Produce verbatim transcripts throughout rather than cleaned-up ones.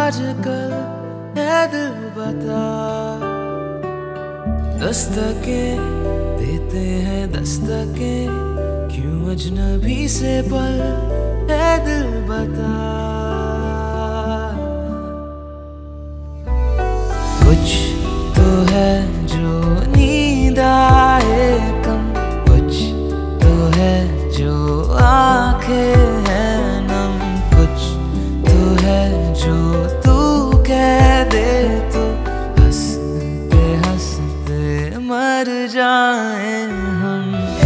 आजकल है दिल बता, दस्तकें देते हैं दस्तकें, क्यों अजनबी से पल है दिल बता। कुछ तो है जो नींद आए कम, कुछ तो है जो आंखें हैं नम, कुछ तो है जो तू कह दे तो हंसते हंसते मर जाए हम।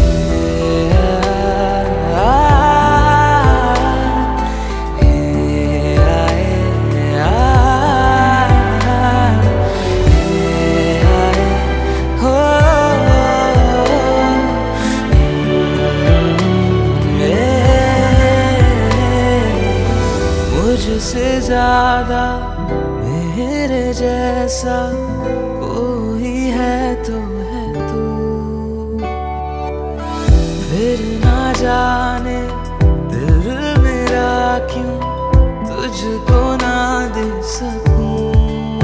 मुझसे ज्यादा मेरे जैसा कोई है तो है तू, फिर ना जाने दिल मेरा क्यों तुझको ना दे सकूं।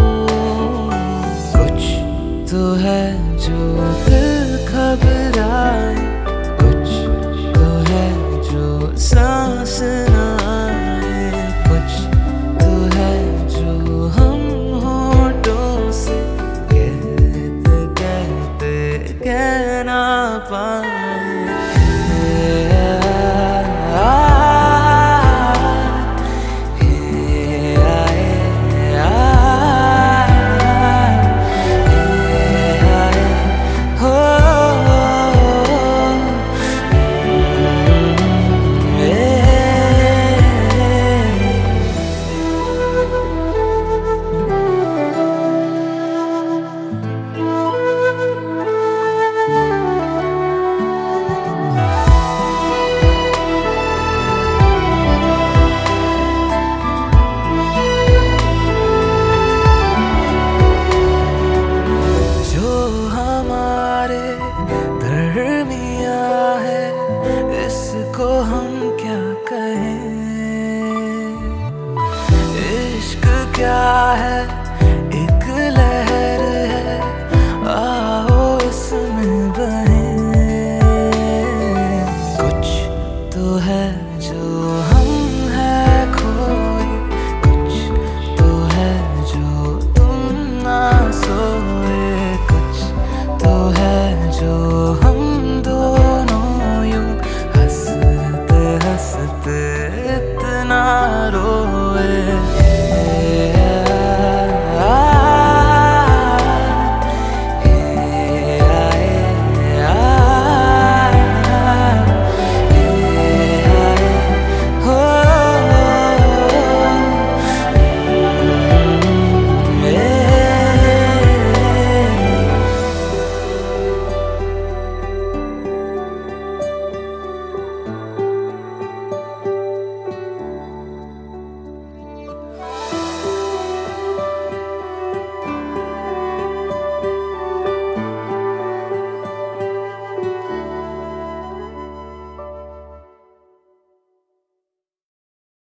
कुछ तो है जो दिल घबराए, कुछ तो है जो सांस